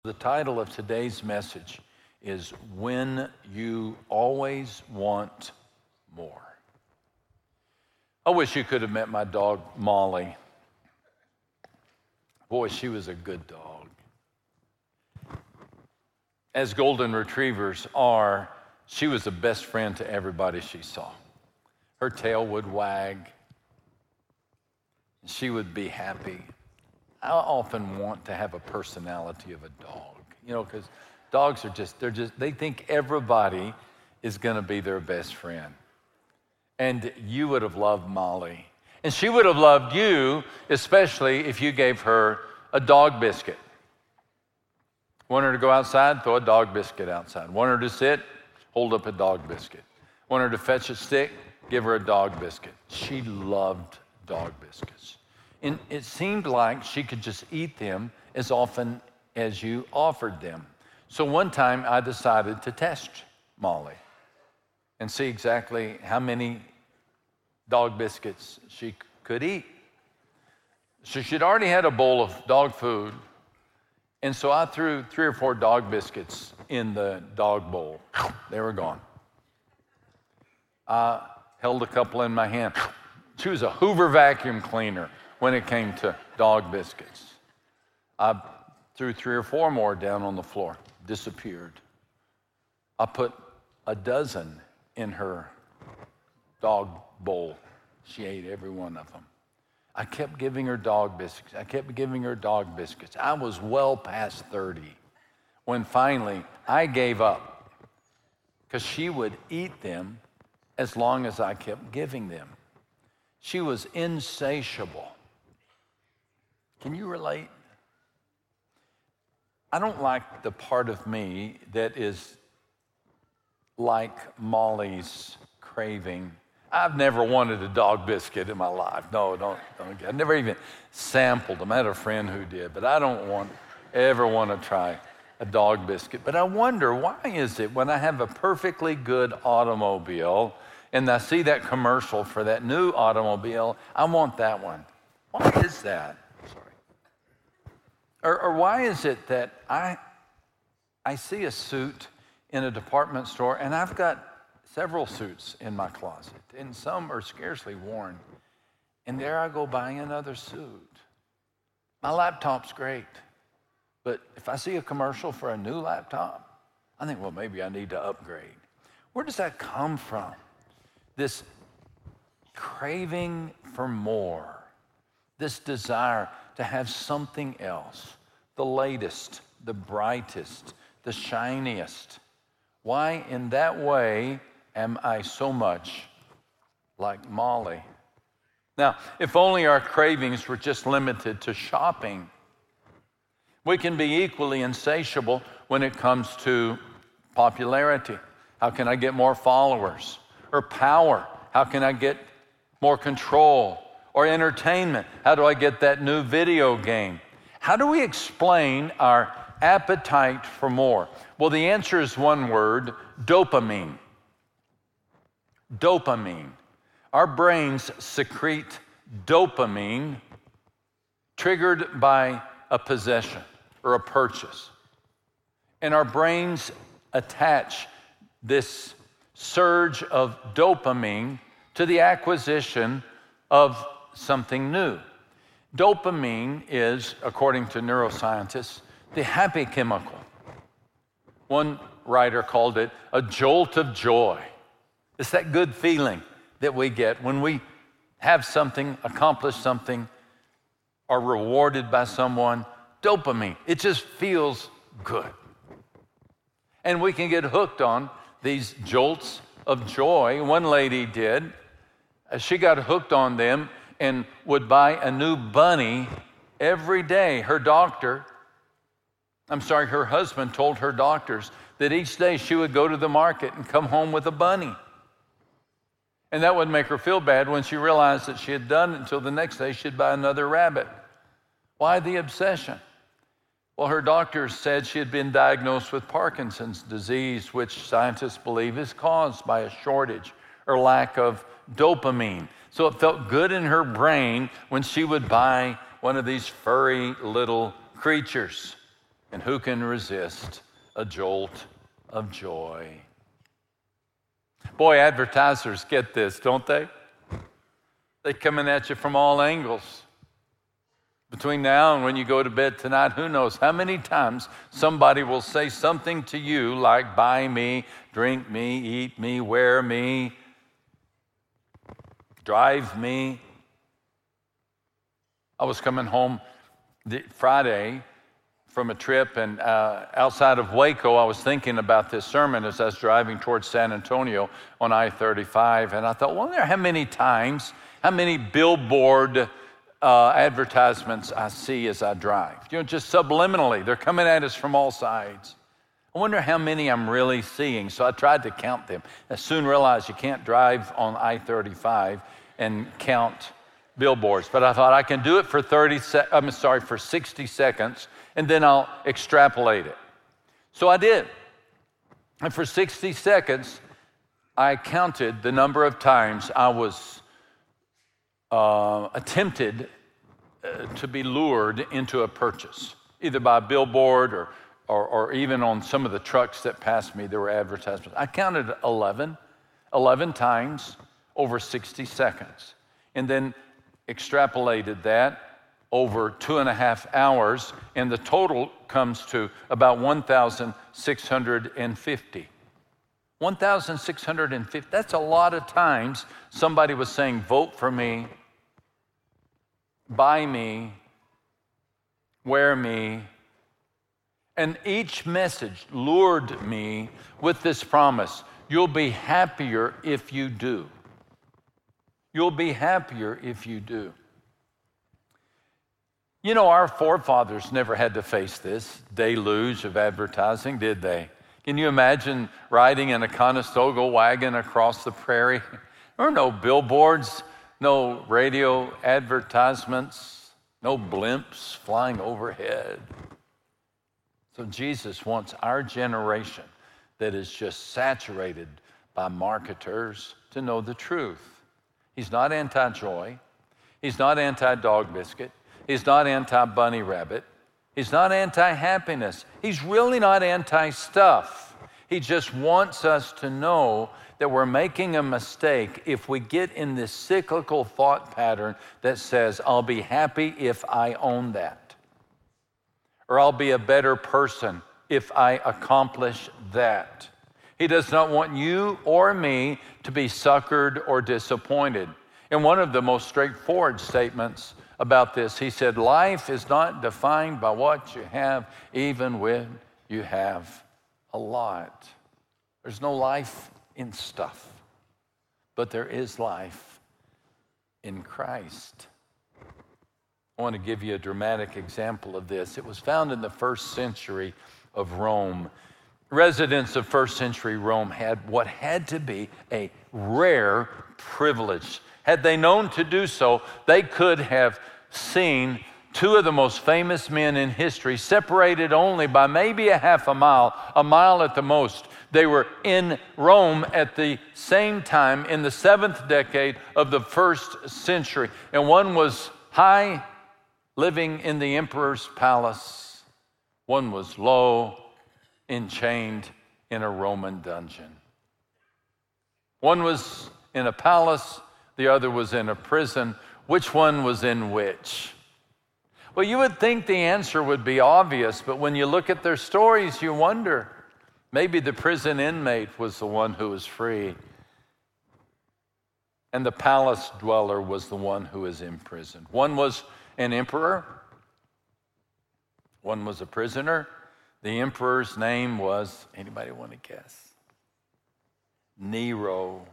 The title of today's message is When You Always Want More. I wish you could have met my dog, Molly. Boy, she was a good dog. As golden retrievers are, she was the best friend to everybody she saw. Her tail would wag. She would be happy. I often want to have a personality of a dog, because dogs are they think everybody is going to be their best friend. And you would have loved Molly. And she would have loved you, especially if you gave her a dog biscuit. Want her to go outside? Throw a dog biscuit outside. Want her to sit? Hold up a dog biscuit. Want her to fetch a stick? Give her a dog biscuit. She loved dog biscuits. And it seemed like she could just eat them as often as you offered them. So one time I decided to test Molly and see exactly how many dog biscuits she could eat. So she'd already had a bowl of dog food, and so I threw 3 or 4 dog biscuits in the dog bowl. They were gone. I held a couple in my hand. She was a Hoover vacuum cleaner when it came to dog biscuits. I threw 3 or 4 more down on the floor, disappeared. I put a dozen in her dog bowl. She ate every one of them. I kept giving her dog biscuits. I was well past 30 when finally I gave up because she would eat them as long as I kept giving them. She was insatiable. Can you relate? I don't like the part of me that is like Molly's craving. I've never wanted a dog biscuit in my life. No, don't. I never even sampled them. I had a friend who did, but I don't ever want to try a dog biscuit. But I wonder, why is it when I have a perfectly good automobile and I see that commercial for that new automobile, I want that one? Why is that? Or why is it that I see a suit in a department store, and I've got several suits in my closet, and some are scarcely worn, and there I go buying another suit. My laptop's great, but if I see a commercial for a new laptop, I think, well, maybe I need to upgrade. Where does that come from? This craving for more, this desire to have something else, the latest, the brightest, the shiniest. Why in that way am I so much like Molly? Now, if only our cravings were just limited to shopping. We can be equally insatiable when it comes to popularity. How can I get more followers? Or power? How can I get more control? Or entertainment? How do I get that new video game? How do we explain our appetite for more? Well, the answer is one word: dopamine. Dopamine. Our brains secrete dopamine triggered by a possession or a purchase. And our brains attach this surge of dopamine to the acquisition of something new. Dopamine is, according to neuroscientists, the happy chemical. One writer called it a jolt of joy. It's that good feeling that we get when we have something, accomplish something, are rewarded by someone. Dopamine, it just feels good. And we can get hooked on these jolts of joy. One lady did. She got hooked on them and would buy a new bunny every day. Her husband told her doctors that each day she would go to the market and come home with a bunny. And that would make her feel bad when she realized that she had done it until the next day she'd buy another rabbit. Why the obsession? Well, her doctors said she had been diagnosed with Parkinson's disease, which scientists believe is caused by a shortage or lack of dopamine. So it felt good in her brain when she would buy one of these furry little creatures. And who can resist a jolt of joy? Boy, advertisers get this, don't they? They're coming at you from all angles. Between now and when you go to bed tonight, who knows how many times somebody will say something to you like, buy me, drink me, eat me, wear me, drive me. I was coming home Friday from a trip, and outside of Waco, I was thinking about this sermon as I was driving towards San Antonio on I-35, and I thought, wonder how many times, how many billboard advertisements I see as I drive. You know, just subliminally, they're coming at us from all sides. I wonder how many I'm really seeing, so I tried to count them. I soon realized you can't drive on I-35 and count billboards, but I thought I can do it for 60 seconds, and then I'll extrapolate it. So I did. And for 60 seconds, I counted the number of times I was attempted to be lured into a purchase, either by a billboard or even on some of the trucks that passed me, there were advertisements. I counted 11 times over 60 seconds, and then extrapolated that over 2.5 hours, and the total comes to about 1,650. 1,650, that's a lot of times somebody was saying, vote for me, buy me, wear me. And each message lured me with this promise, you'll be happier if you do. You'll be happier if you do. You know, our forefathers never had to face this deluge of advertising, did they? Can you imagine riding in a Conestoga wagon across the prairie? There were no billboards, no radio advertisements, no blimps flying overhead. So Jesus wants our generation that is just saturated by marketers to know the truth. He's not anti-joy. He's not anti-dog biscuit. He's not anti-bunny rabbit. He's not anti-happiness. He's really not anti-stuff. He just wants us to know that we're making a mistake if we get in this cyclical thought pattern that says, I'll be happy if I own that. Or I'll be a better person if I accomplish that. He does not want you or me to be suckered or disappointed. In one of the most straightforward statements about this, he said, life is not defined by what you have, even when you have a lot. There's no life in stuff, but there is life in Christ. I want to give you a dramatic example of this. It was found in the first century of Rome. Residents of first century Rome had what had to be a rare privilege. Had they known to do so, they could have seen two of the most famous men in history, separated only by maybe a mile at the most. They were in Rome at the same time in the 7th decade of the first century. And one was high, living in the emperor's palace. One was low, enchained in a Roman dungeon. One was in a palace, the other was in a prison. Which one was in which? Well, you would think the answer would be obvious, but when you look at their stories, you wonder. Maybe the prison inmate was the one who was free, and the palace dweller was the one who was imprisoned. One was an emperor, one was a prisoner. The emperor's name was, anybody want to guess? Nero.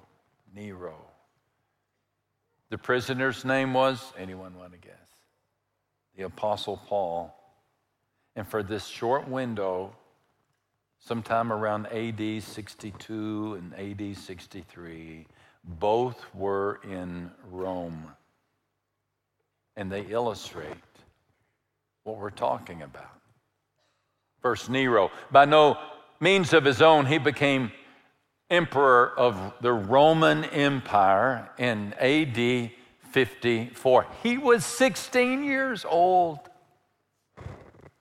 The prisoner's name was, anyone want to guess? The Apostle Paul. And for this short window, sometime around AD 62 and AD 63, both were in Rome. And they illustrate what we're talking about. First, Nero, by no means of his own, he became emperor of the Roman Empire in AD 54. He was 16 years old.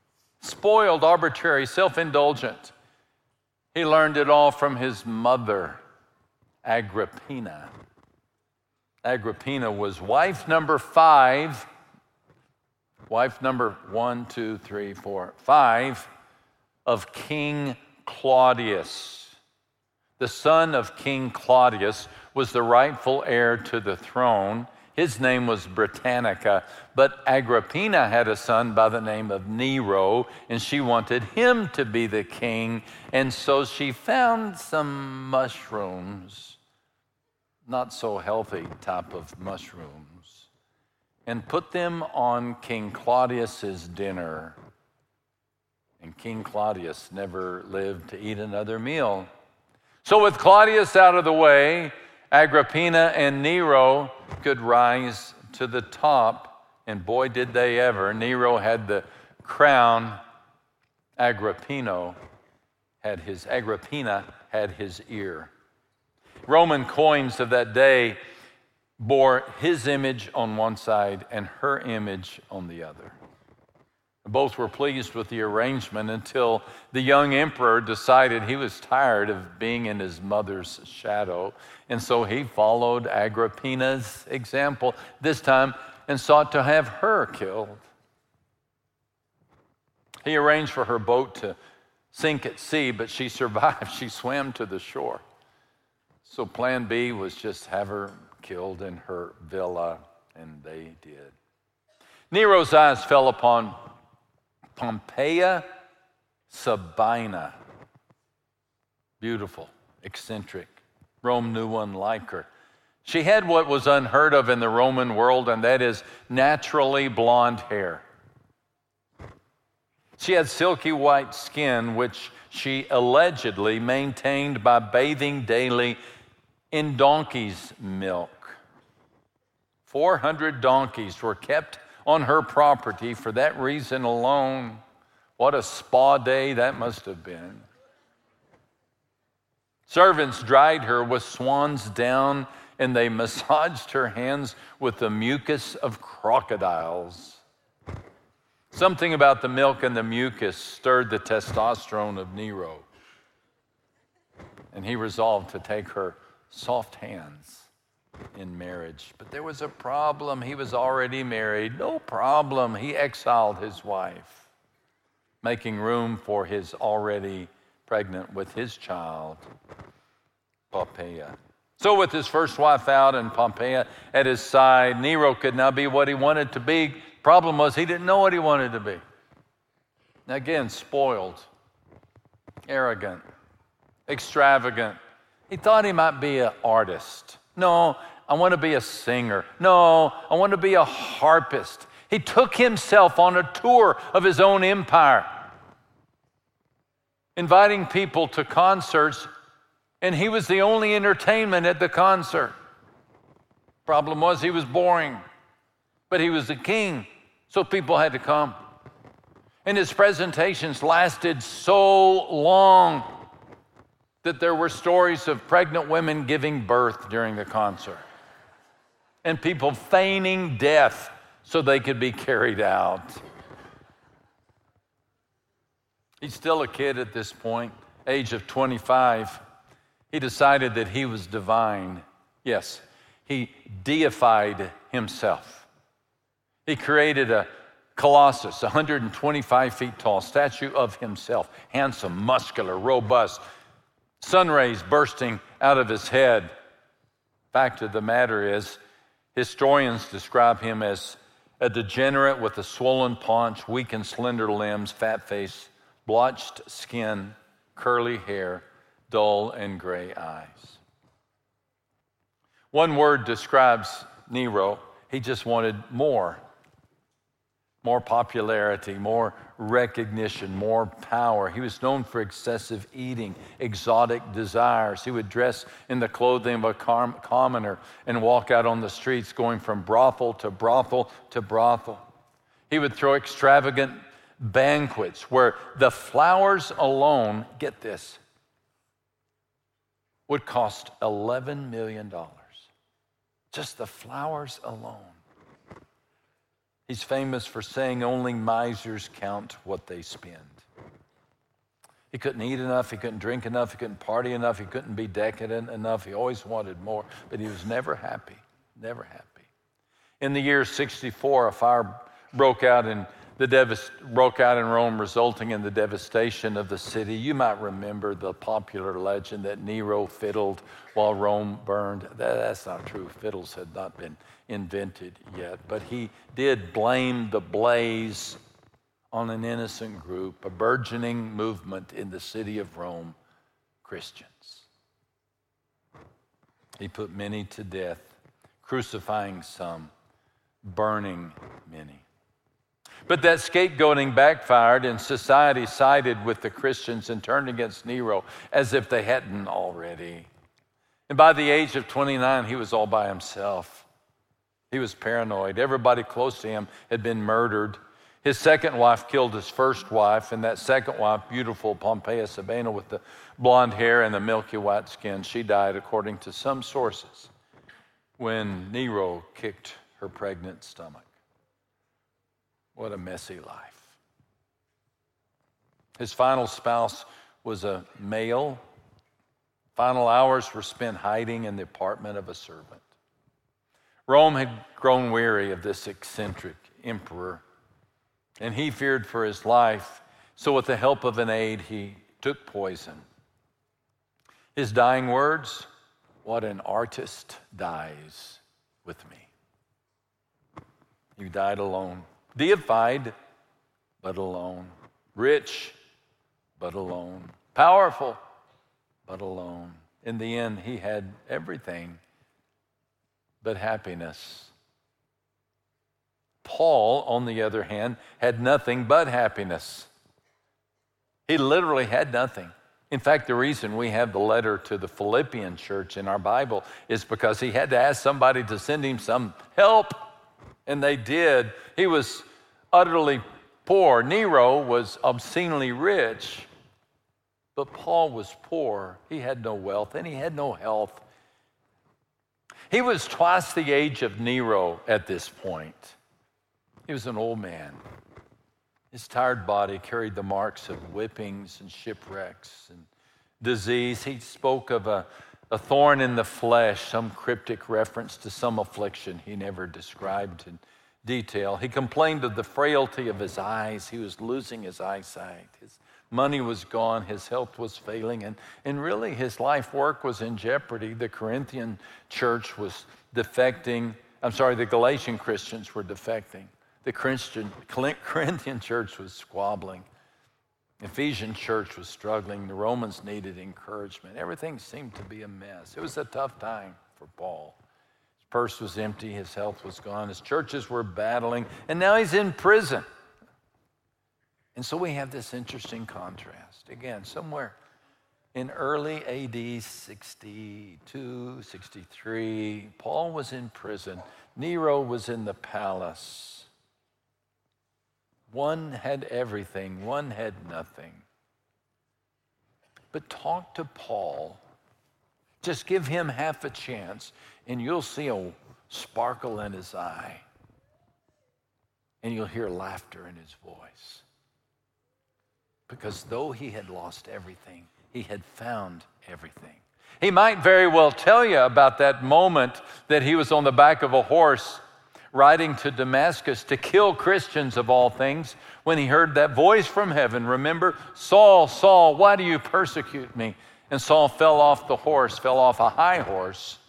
spoiled, arbitrary, self-indulgent. He learned it all from his mother, Agrippina. Agrippina was wife number 5, wife number 1, 2, 3, 4, 5 of King Claudius. The son of King Claudius was the rightful heir to the throne. His name was Britannica, but Agrippina had a son by the name of Nero, and she wanted him to be the king, and so she found some mushrooms, not so healthy type of mushrooms, and put them on King Claudius's dinner. And King Claudius never lived to eat another meal. So with Claudius out of the way, Agrippina and Nero could rise to the top, and boy, did they ever. Nero had the crown. Agrippina had his ear. Roman coins of that day bore his image on one side and her image on the other. Both were pleased with the arrangement until the young emperor decided he was tired of being in his mother's shadow. And so he followed Agrippina's example this time and sought to have her killed. He arranged for her boat to sink at sea, but she survived. She swam to the shore. So plan B was just have her killed in her villa, and they did. Nero's eyes fell upon Pompeia Sabina. Beautiful, eccentric. Rome knew one like her. She had what was unheard of in the Roman world, and that is naturally blonde hair. She had silky white skin, which she allegedly maintained by bathing daily in donkey's milk. 400 donkeys were kept on her property for that reason alone. What a spa day that must have been. Servants dried her with swan's down, and they massaged her hands with the mucus of crocodiles. Something about the milk and the mucus stirred the testosterone of Nero, and he resolved to take her soft hands in marriage. But there was a problem. He was already married. No problem. He exiled his wife, making room for his already pregnant with his child, Pompeia. So with his first wife out and Pompeia at his side, Nero could now be what he wanted to be. Problem was he didn't know what he wanted to be. Again, spoiled, arrogant, extravagant. He thought he might be an artist. No, I want to be a singer. No, I want to be a harpist. He took himself on a tour of his own empire, inviting people to concerts, and he was the only entertainment at the concert. Problem was he was boring, but he was the king, so people had to come. And his presentations lasted so long that there were stories of pregnant women giving birth during the concert and people feigning death so they could be carried out. He's still a kid at this point, age of 25. He decided that he was divine. Yes, he deified himself. He created a colossus, 125 feet tall, statue of himself, handsome, muscular, robust, sun rays bursting out of his head. Fact of the matter is, historians describe him as a degenerate with a swollen paunch, weak and slender limbs, fat face, blotched skin, curly hair, dull and gray eyes. One word describes Nero. He just wanted more popularity, more recognition, more power. He was known for excessive eating, exotic desires. He would dress in the clothing of a commoner and walk out on the streets going from brothel to brothel to brothel. He would throw extravagant banquets where the flowers alone, get this, would cost $11 million. Just the flowers alone. He's famous for saying only misers count what they spend. He couldn't eat enough, he couldn't drink enough, he couldn't party enough, he couldn't be decadent enough. He always wanted more, but he was never happy, never happy. In the year 64, a fire broke out in Rome, resulting in the devastation of the city. You might remember the popular legend that Nero fiddled while Rome burned. That's not true. Fiddles had not been invented yet, but he did blame the blaze on an innocent group, a burgeoning movement in the city of Rome, Christians. He put many to death, crucifying some, burning many. But that scapegoating backfired, and society sided with the Christians and turned against Nero as if they hadn't already. And by the age of 29, he was all by himself. He was paranoid. Everybody close to him had been murdered. His second wife killed his first wife, and that second wife, beautiful Pompeia Sabina with the blonde hair and the milky white skin, she died, according to some sources, when Nero kicked her pregnant stomach. What a messy life. His final spouse was a male. Final hours were spent hiding in the apartment of a servant. Rome had grown weary of this eccentric emperor, and he feared for his life. So with the help of an aide, he took poison. His dying words, "What an artist dies with me." He died alone, deified, but alone, rich, but alone, powerful, but alone. In the end, he had everything but happiness. Paul, on the other hand, had nothing but happiness. He literally had nothing. In fact, the reason we have the letter to the Philippian church in our Bible is because he had to ask somebody to send him some help, and they did. He was utterly poor. Nero was obscenely rich, but Paul was poor. He had no wealth, and he had no health. He was twice the age of Nero at this point. He was an old man. His tired body carried the marks of whippings and shipwrecks and disease. He spoke of a thorn in the flesh, some cryptic reference to some affliction he never described in detail. He complained of the frailty of his eyes. He was losing his eyesight. His money was gone. His health was failing. And really, his life work was in jeopardy. The Corinthian church was defecting. The Galatian Christians were defecting. The Corinthian church was squabbling. Ephesian church was struggling. The Romans needed encouragement. Everything seemed to be a mess. It was a tough time for Paul. His purse was empty. His health was gone. His churches were battling. And now he's in prison. And so we have this interesting contrast. Again, somewhere in early AD 62, 63, Paul was in prison. Nero was in the palace. One had everything, one had nothing. But talk to Paul. Just give him half a chance, and you'll see a sparkle in his eye. And you'll hear laughter in his voice. Because though he had lost everything, he had found everything. He might very well tell you about that moment that he was on the back of a horse riding to Damascus to kill Christians of all things, when he heard that voice from heaven. Remember, "Saul, Saul, why do you persecute me?" And Saul fell off a high horse,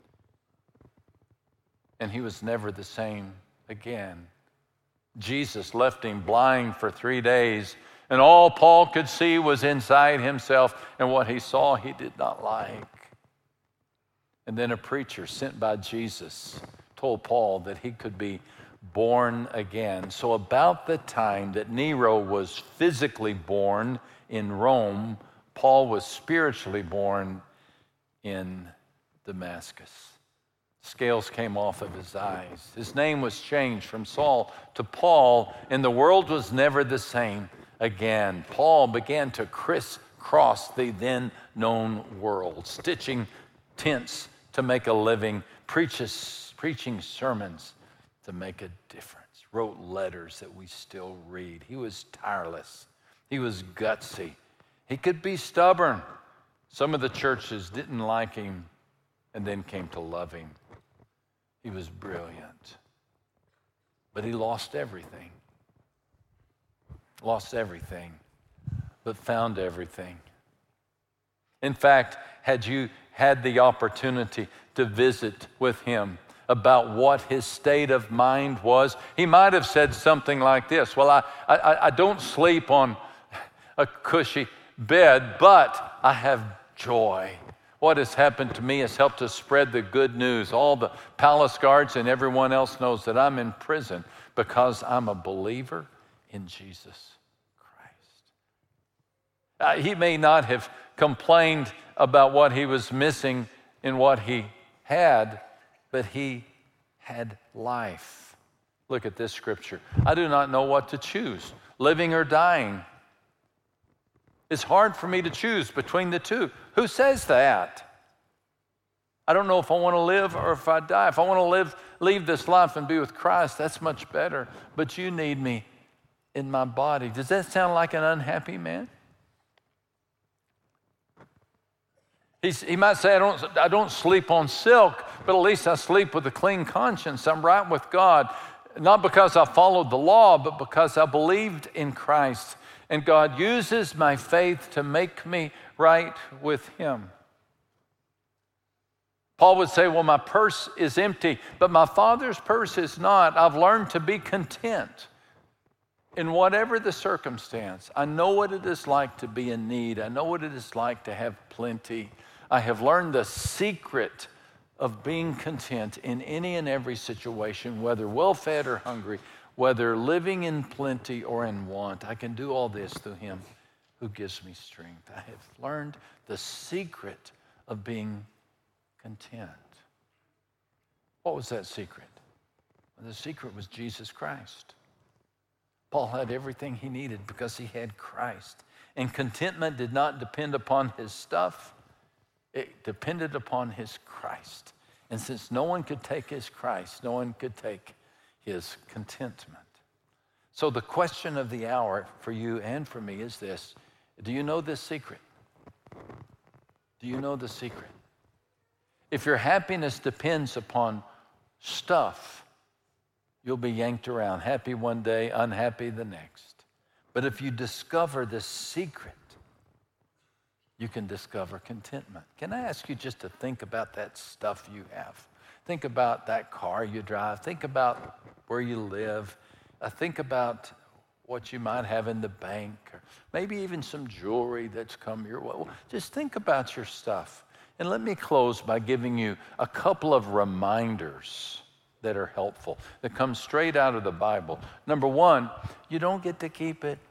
and he was never the same again. Jesus left him blind for 3 days, and all Paul could see was inside himself, and what he saw he did not like. And then a preacher sent by Jesus told Paul that he could be born again. So about the time that Nero was physically born in Rome, Paul was spiritually born in Damascus. Scales came off of his eyes. His name was changed from Saul to Paul, and the world was never the same again. Paul began to crisscross the then known world, stitching tents to make a living, preaching sermons to make a difference. wrote letters that we still read. He was tireless. He was gutsy. He could be stubborn. Some of the churches didn't like him and then came to love him. He was brilliant. But he lost everything. Lost everything, but found everything. In fact, had you had the opportunity to visit with him about what his state of mind was, he might have said something like this: well, I don't sleep on a cushy bed, but I have joy. What has happened to me has helped to spread the good news. All the palace guards and everyone else knows that I'm in prison because I'm a believer in Jesus Christ. He may not have complained about what he was missing in what he had, but he had life. Look at this scripture. I do not know what to choose, living or dying. It's hard for me to choose between the two. Who says that? I don't know if I want to live or if I die. If I want to leave this life and be with Christ, that's much better. But you need me in my body. Does that sound like an unhappy man? He might say, I don't sleep on silk, but at least I sleep with a clean conscience. I'm right with God, not because I followed the law, but because I believed in Christ. And God uses my faith to make me right with him. Paul would say, well, my purse is empty, but my Father's purse is not. I've learned to be content in whatever the circumstance. I know what it is like to be in need. I know what it is like to have plenty. I have learned the secret of being content in any and every situation, whether well-fed or hungry, whether living in plenty or in want. I can do all this through him who gives me strength. I have learned the secret of being content. What was that secret? Well, the secret was Jesus Christ. Paul had everything he needed because he had Christ. And contentment did not depend upon his stuff. It depended upon his Christ. And since no one could take his Christ, no one could take his contentment. So the question of the hour for you and for me is this: do you know this secret? Do you know the secret? If your happiness depends upon stuff, you'll be yanked around, happy one day, unhappy the next. But if you discover this secret, you can discover contentment. Can I ask you just to think about that stuff you have? Think about that car you drive. Think about where you live. Think about what you might have in the bank, or maybe even some jewelry that's come your way. Just think about your stuff. And let me close by giving you a couple of reminders that are helpful, that come straight out of the Bible. Number one, you don't get to keep it.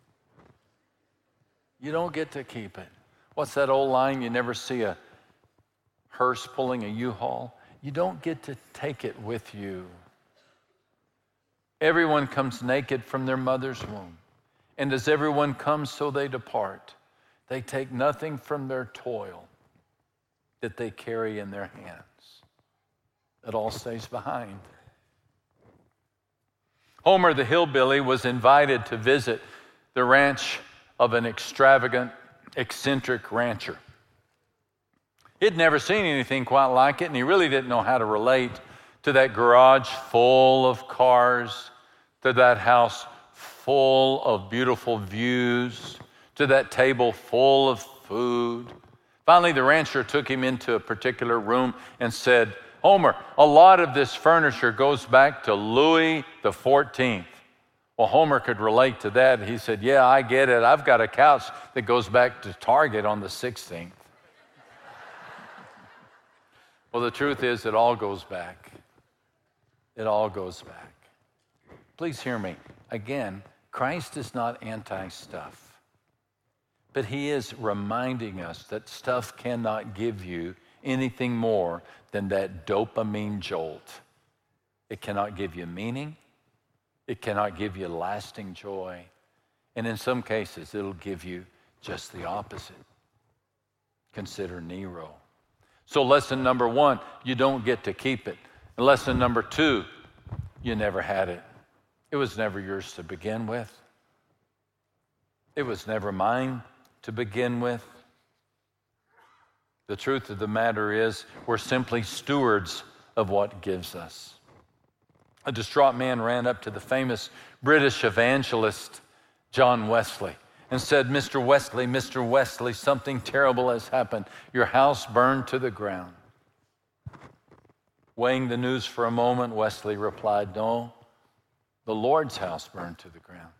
You don't get to keep it. What's that old line? You never see a hearse pulling a U-Haul. You don't get to take it with you. Everyone comes naked from their mother's womb. And as everyone comes, so they depart. They take nothing from their toil that they carry in their hands. It all stays behind. Homer the hillbilly was invited to visit the ranch of an extravagant, eccentric rancher. He'd never seen anything quite like it, and he really didn't know how to relate to that garage full of cars, to that house full of beautiful views, to that table full of food. Finally, the rancher took him into a particular room and said, Homer, a lot of this furniture goes back to Louis the 14th. Well, Homer could relate to that. He said, yeah, I get it. I've got a couch that goes back to Target on the 16th. Well, the truth is, it all goes back. It all goes back. Please hear me. Again, Christ is not anti-stuff, but he is reminding us that stuff cannot give you anything more than that dopamine jolt. It cannot give you meaning. It cannot give you lasting joy. And in some cases, it'll give you just the opposite. Consider Nero. So lesson number one, you don't get to keep it. And lesson number two, you never had it. It was never yours to begin with. It was never mine to begin with. The truth of the matter is, we're simply stewards of what gives us. A distraught man ran up to the famous British evangelist John Wesley and said, Mr. Wesley, something terrible has happened. Your house burned to the ground. Weighing the news for a moment, Wesley replied, no, the Lord's house burned to the ground.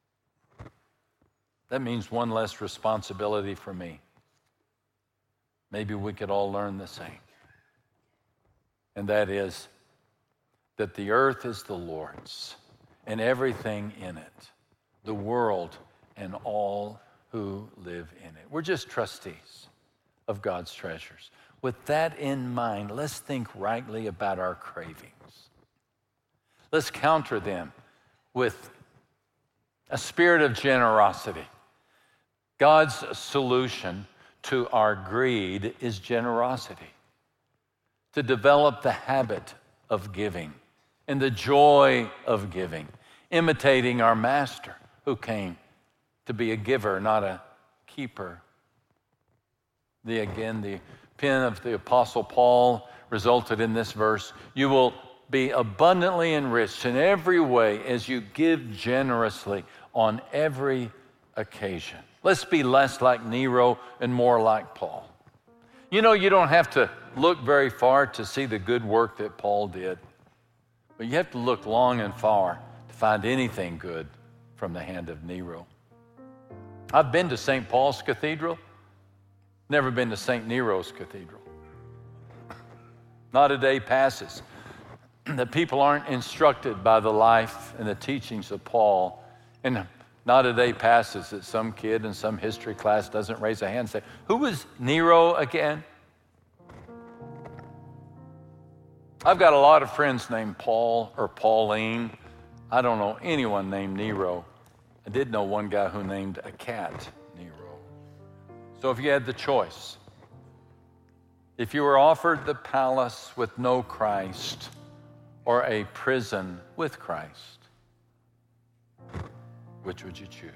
That means one less responsibility for me. Maybe we could all learn the same. And that is that the earth is the Lord's and everything in it, the world and all who live in it. We're just trustees of God's treasures. With that in mind, let's think rightly about our cravings. Let's counter them with a spirit of generosity. God's solution to our greed is generosity. To develop the habit of giving and the joy of giving, imitating our Master who came to be a giver, not a keeper. The pen of the Apostle Paul resulted in this verse, you will be abundantly enriched in every way as you give generously on every occasion. Let's be less like Nero and more like Paul. You know, you don't have to look very far to see the good work that Paul did, but you have to look long and far to find anything good from the hand of Nero. I've been to St. Paul's Cathedral, never been to St. Nero's Cathedral. Not a day passes that people aren't instructed by the life and the teachings of Paul. And not a day passes that some kid in some history class doesn't raise a hand and say, who was Nero again? I've got a lot of friends named Paul or Pauline. I don't know anyone named Nero. I did know one guy who named a cat Nero. So if you had the choice, if you were offered the palace with no Christ or a prison with Christ, which would you choose?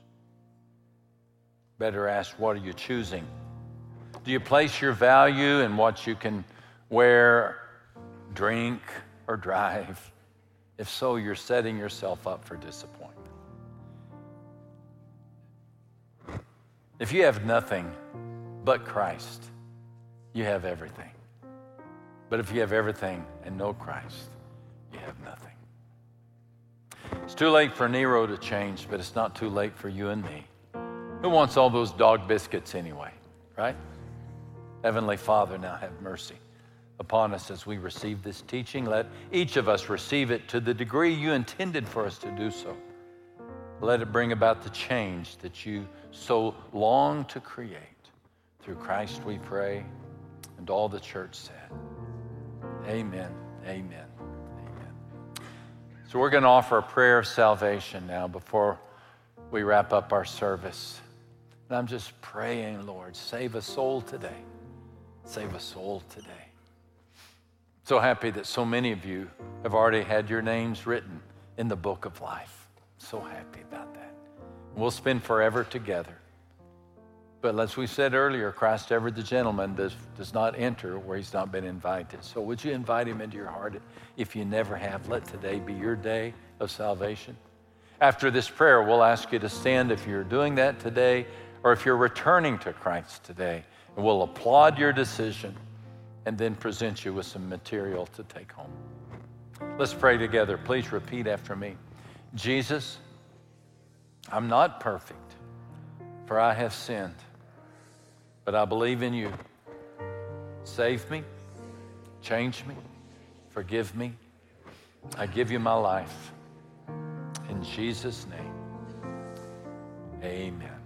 Better ask, what are you choosing? Do you place your value in what you can wear, drink, or drive? If so, you're setting yourself up for disappointment. If you have nothing but Christ, you have everything. But if you have everything and no Christ, you have nothing. It's too late for Nero to change, but it's not too late for you and me. Who wants all those dog biscuits anyway, right? Heavenly Father, now have mercy upon us as we receive this teaching. Let each of us receive it to the degree you intended for us to do so. Let it bring about the change that you so long to create. Through Christ we pray, and all the church said, amen, amen, amen. So we're going to offer a prayer of salvation now before we wrap up our service. And I'm just praying, Lord, save a soul today. Save a soul today. So happy that so many of you have already had your names written in the book of life. So happy about that. We'll spend forever together. But as we said earlier, Christ ever the gentleman does not enter where he's not been invited. So would you invite him into your heart? If you never have, let today be your day of salvation. After this prayer, we'll ask you to stand if you're doing that today or if you're returning to Christ today. And we'll applaud your decision and then present you with some material to take home. Let's pray together. Please repeat after me. Jesus, I'm not perfect, for I have sinned, but I believe in you. Save me, change me, forgive me. I give you my life. In Jesus' name, amen.